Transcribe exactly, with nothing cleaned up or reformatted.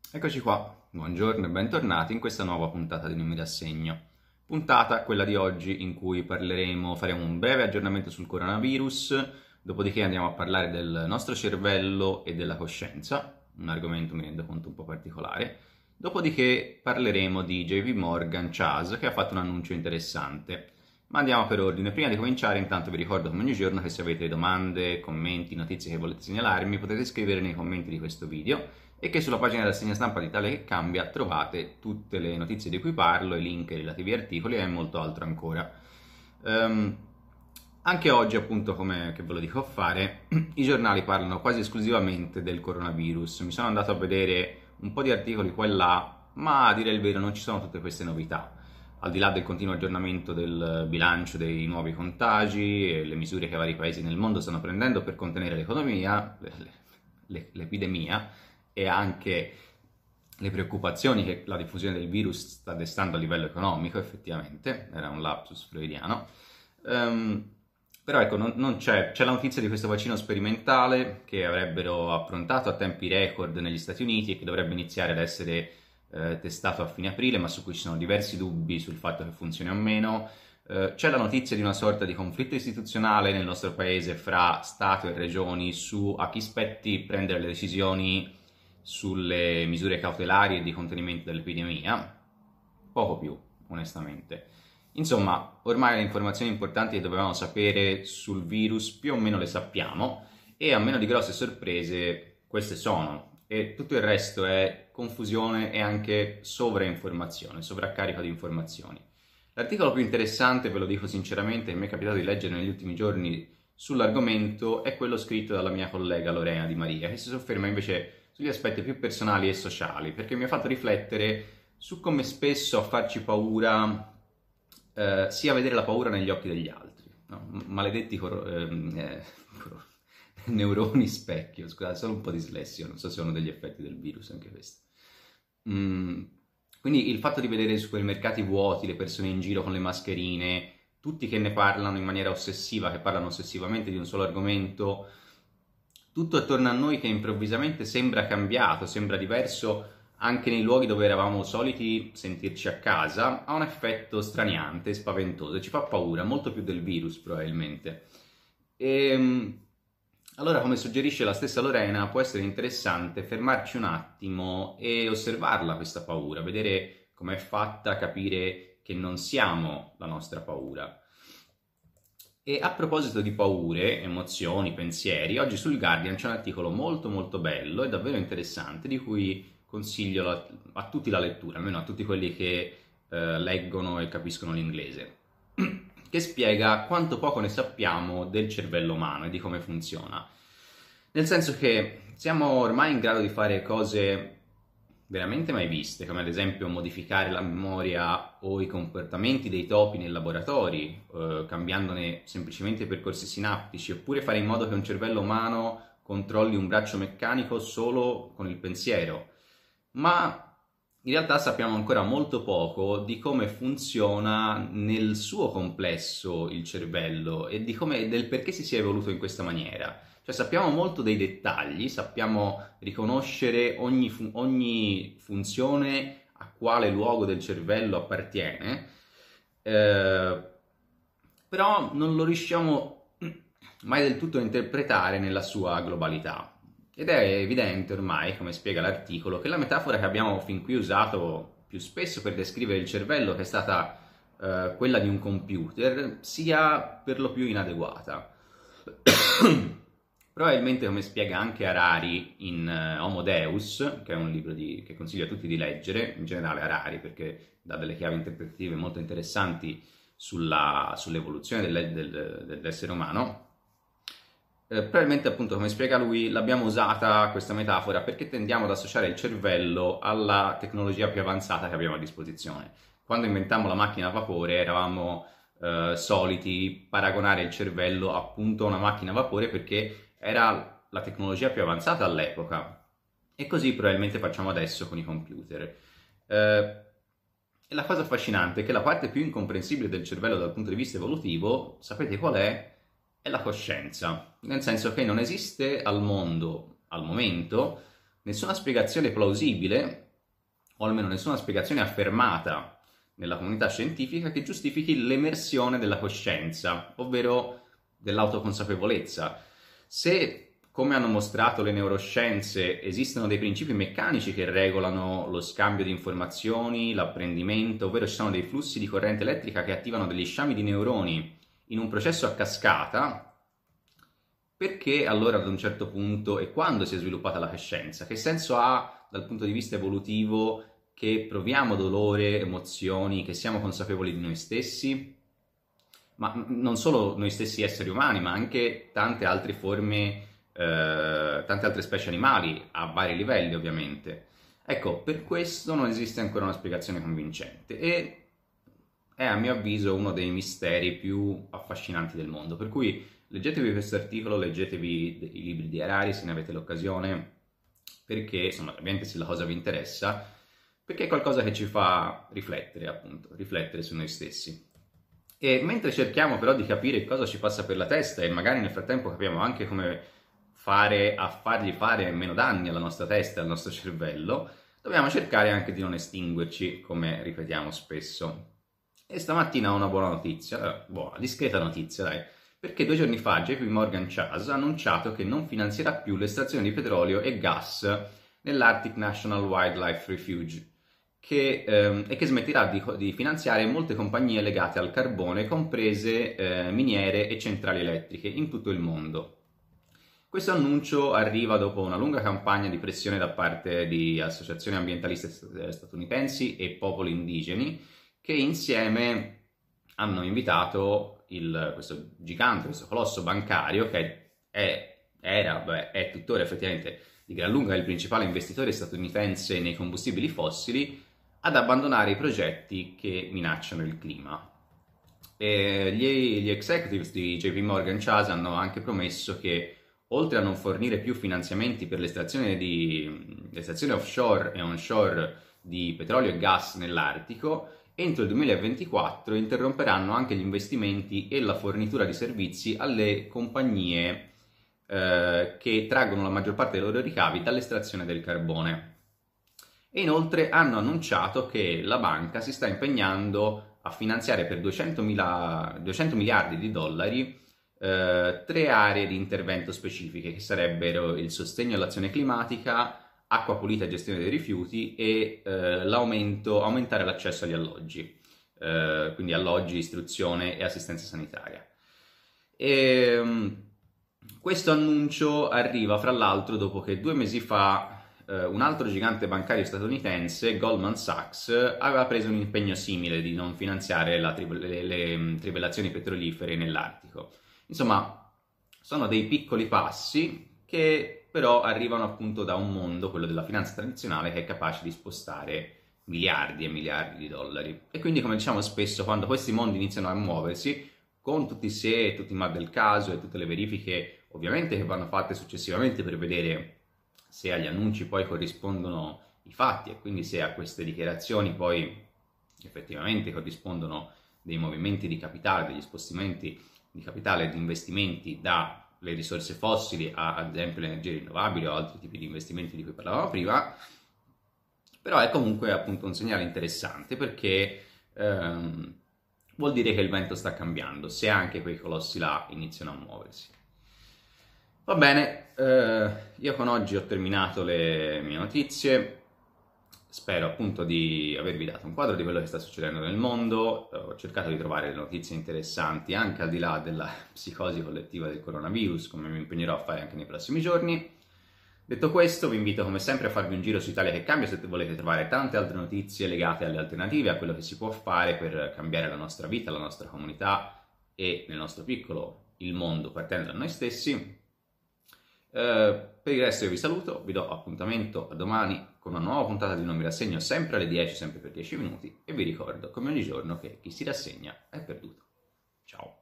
Eccoci qua, buongiorno e bentornati in questa nuova puntata di Non mi rassegno. Puntata, quella di oggi, in cui parleremo, faremo un breve aggiornamento sul coronavirus, dopodiché andiamo a parlare del nostro cervello e della coscienza, un argomento mi rendo conto un po' particolare, dopodiché parleremo di J P Morgan Chase che ha fatto un annuncio interessante. Ma andiamo per ordine. Prima di cominciare, intanto vi ricordo come ogni giorno che se avete domande, commenti, notizie che volete segnalarmi, potete scrivere nei commenti di questo video e che sulla pagina della rassegna stampa di Italia che cambia trovate tutte le notizie di cui parlo, i link ai relativi articoli e molto altro ancora. Um, anche oggi, appunto, come che ve lo dico a fare, i giornali parlano quasi esclusivamente del coronavirus. Mi sono andato a vedere un po' di articoli qua e là, ma a dire il vero non ci sono tutte queste novità. Al di là del continuo aggiornamento del bilancio dei nuovi contagi e le misure che vari paesi nel mondo stanno prendendo per contenere l'economia, l'epidemia, e anche le preoccupazioni che la diffusione del virus sta destando a livello economico, effettivamente, era un lapsus freudiano. Um, però ecco, non, non c'è, c'è la notizia di questo vaccino sperimentale che avrebbero approntato a tempi record negli Stati Uniti e che dovrebbe iniziare ad essere eh, testato a fine aprile, ma su cui ci sono diversi dubbi sul fatto che funzioni o meno. Uh, c'è la notizia di una sorta di conflitto istituzionale nel nostro paese fra Stato e Regioni su a chi spetti prendere le decisioni sulle misure cautelari e di contenimento dell'epidemia, poco più, onestamente. Insomma, ormai le informazioni importanti che dovevamo sapere sul virus più o meno le sappiamo e a meno di grosse sorprese queste sono, e tutto il resto è confusione e anche sovrainformazione, sovraccarico di informazioni. L'articolo più interessante, ve lo dico sinceramente, che mi è capitato di leggere negli ultimi giorni sull'argomento è quello scritto dalla mia collega Lorena Di Maria, che si sofferma invece sugli aspetti più personali e sociali, perché mi ha fatto riflettere su come spesso a farci paura eh, sia vedere la paura negli occhi degli altri, no? Maledetti cor- ehm, eh, cor- neuroni specchio, scusate, solo un po' di dislessia, non so se sono degli effetti del virus anche questo. Mm, quindi il fatto di vedere i supermercati vuoti, le persone in giro con le mascherine, tutti che ne parlano in maniera ossessiva, che parlano ossessivamente di un solo argomento, tutto attorno a noi che improvvisamente sembra cambiato, sembra diverso anche nei luoghi dove eravamo soliti sentirci a casa, ha un effetto straniante, spaventoso, ci fa paura, molto più del virus probabilmente. E allora, come suggerisce la stessa Lorena, può essere interessante fermarci un attimo e osservarla questa paura, vedere com'è fatta, capire che non siamo la nostra paura. E a proposito di paure, emozioni, pensieri, oggi sul Guardian c'è un articolo molto molto bello e davvero interessante di cui consiglio la- a tutti la lettura, almeno a tutti quelli che eh, leggono e capiscono l'inglese, che spiega quanto poco ne sappiamo del cervello umano e di come funziona. Nel senso che siamo ormai in grado di fare cose veramente mai viste, come ad esempio modificare la memoria o i comportamenti dei topi nei laboratori, eh, cambiandone semplicemente i percorsi sinaptici, oppure fare in modo che un cervello umano controlli un braccio meccanico solo con il pensiero. Ma in realtà sappiamo ancora molto poco di come funziona nel suo complesso il cervello e di come, del perché si sia evoluto in questa maniera. Cioè sappiamo molto dei dettagli, sappiamo riconoscere ogni, fu- ogni funzione a quale luogo del cervello appartiene, eh, però non lo riusciamo mai del tutto a interpretare nella sua globalità. Ed è evidente ormai, come spiega l'articolo, che la metafora che abbiamo fin qui usato più spesso per descrivere il cervello, che è stata eh, quella di un computer, sia per lo più inadeguata. Probabilmente, come spiega anche Harari in uh, Homo Deus, che è un libro di, che consiglio a tutti di leggere, in generale Harari, perché dà delle chiavi interpretative molto interessanti sulla, sull'evoluzione del, del, dell'essere umano, eh, probabilmente appunto come spiega lui l'abbiamo usata questa metafora perché tendiamo ad associare il cervello alla tecnologia più avanzata che abbiamo a disposizione. Quando inventammo la macchina a vapore eravamo eh, soliti paragonare il cervello appunto a una macchina a vapore perché era la tecnologia più avanzata all'epoca, e così probabilmente facciamo adesso con i computer. Eh, e la cosa affascinante è che la parte più incomprensibile del cervello dal punto di vista evolutivo, sapete qual è? È la coscienza, nel senso che non esiste al mondo, al momento, nessuna spiegazione plausibile, o almeno nessuna spiegazione affermata nella comunità scientifica che giustifichi l'emersione della coscienza, ovvero dell'autoconsapevolezza. Se, come hanno mostrato le neuroscienze, esistono dei principi meccanici che regolano lo scambio di informazioni, l'apprendimento, ovvero ci sono dei flussi di corrente elettrica che attivano degli sciami di neuroni in un processo a cascata, perché allora ad un certo punto e quando si è sviluppata la coscienza? Che senso ha dal punto di vista evolutivo che proviamo dolore, emozioni, che siamo consapevoli di noi stessi? Ma non solo noi stessi esseri umani, ma anche tante altre forme, eh, tante altre specie animali, a vari livelli ovviamente. Ecco, per questo non esiste ancora una spiegazione convincente e è a mio avviso uno dei misteri più affascinanti del mondo, per cui leggetevi questo articolo, leggetevi i libri di Harari se ne avete l'occasione, perché, insomma, ovviamente se la cosa vi interessa, perché è qualcosa che ci fa riflettere, appunto, riflettere su noi stessi. E mentre cerchiamo però di capire cosa ci passa per la testa e magari nel frattempo capiamo anche come fare a fargli fare meno danni alla nostra testa e al nostro cervello, dobbiamo cercare anche di non estinguerci, come ripetiamo spesso. E stamattina ho una buona notizia, buona, discreta notizia, dai, perché due giorni fa J P Morgan Chase ha annunciato che non finanzierà più l'estrazione di petrolio e gas nell'Arctic National Wildlife Refuge, che, ehm, e che smetterà di, di finanziare molte compagnie legate al carbone, comprese eh, miniere e centrali elettriche in tutto il mondo. Questo annuncio arriva dopo una lunga campagna di pressione da parte di associazioni ambientaliste statunitensi e popoli indigeni, che insieme hanno invitato il, questo gigante, questo colosso bancario, che è, era, beh, è tuttora effettivamente di gran lunga il principale investitore statunitense nei combustibili fossili, ad abbandonare i progetti che minacciano il clima. E gli, gli executives di J P Morgan Chase hanno anche promesso che, oltre a non fornire più finanziamenti per l'estrazione, di, l'estrazione offshore e onshore di petrolio e gas nell'Artico, entro il duemilaventiquattro interromperanno anche gli investimenti e la fornitura di servizi alle compagnie eh, che traggono la maggior parte dei loro ricavi dall'estrazione del carbone. E inoltre hanno annunciato che la banca si sta impegnando a finanziare per duecento miliardi di dollari eh, tre aree di intervento specifiche, che sarebbero il sostegno all'azione climatica, acqua pulita e gestione dei rifiuti e eh, l'aumento, aumentare l'accesso agli alloggi, eh, quindi alloggi, istruzione e assistenza sanitaria. E, um, questo annuncio arriva fra l'altro dopo che due mesi fa eh, un altro gigante bancario statunitense, Goldman Sachs, aveva preso un impegno simile di non finanziare la tri- le, le trivellazioni petrolifere nell'Artico. Insomma, sono dei piccoli passi che però arrivano appunto da un mondo, quello della finanza tradizionale, che è capace di spostare miliardi e miliardi di dollari. E quindi, come diciamo spesso, quando questi mondi iniziano a muoversi, con tutti i se e tutti i ma del caso e tutte le verifiche, ovviamente, che vanno fatte successivamente per vedere se agli annunci poi corrispondono i fatti e quindi se a queste dichiarazioni poi effettivamente corrispondono dei movimenti di capitale, degli spostamenti di capitale e di investimenti da le risorse fossili a, ad esempio, le energie rinnovabili o altri tipi di investimenti di cui parlavamo prima, però è comunque appunto un segnale interessante, perché ehm, vuol dire che il vento sta cambiando, se anche quei colossi là iniziano a muoversi. Va bene, eh, io con oggi ho terminato le mie notizie. Spero appunto di avervi dato un quadro di quello che sta succedendo nel mondo. Ho cercato di trovare le notizie interessanti anche al di là della psicosi collettiva del coronavirus, come mi impegnerò a fare anche nei prossimi giorni. Detto questo, vi invito come sempre a farvi un giro su Italia che cambia se volete trovare tante altre notizie legate alle alternative, a quello che si può fare per cambiare la nostra vita, la nostra comunità e, nel nostro piccolo, il mondo, partendo da noi stessi. Uh, per il resto io vi saluto, vi do appuntamento a domani con una nuova puntata di Non mi rassegno, sempre alle dieci, sempre per dieci minuti, e vi ricordo come ogni giorno che chi si rassegna è perduto. Ciao!